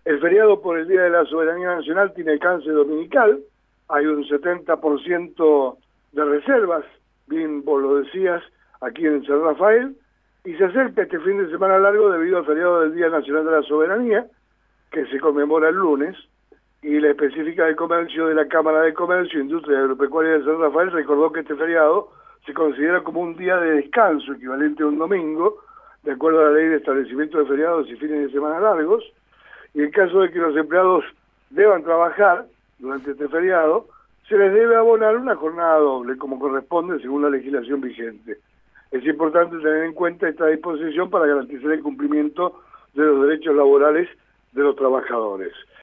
El feriado por el Día de la Soberanía Nacional tiene alcance dominical, hay un 70% de reservas, bien vos lo decías, aquí en San Rafael, y se acerca este fin de semana largo debido al feriado del Día Nacional de la Soberanía, que se conmemora el lunes, y la específica de comercio de la Cámara de Comercio, Industria y Agropecuaria de San Rafael recordó que este feriado se considera como un día de descanso, equivalente a un domingo, de acuerdo a la ley de establecimiento de feriados y fines de semana largos, y en caso de que los empleados deban trabajar durante este feriado, se les debe abonar una jornada doble, como corresponde según la legislación vigente. Es importante tener en cuenta esta disposición para garantizar el cumplimiento de los derechos laborales de los trabajadores.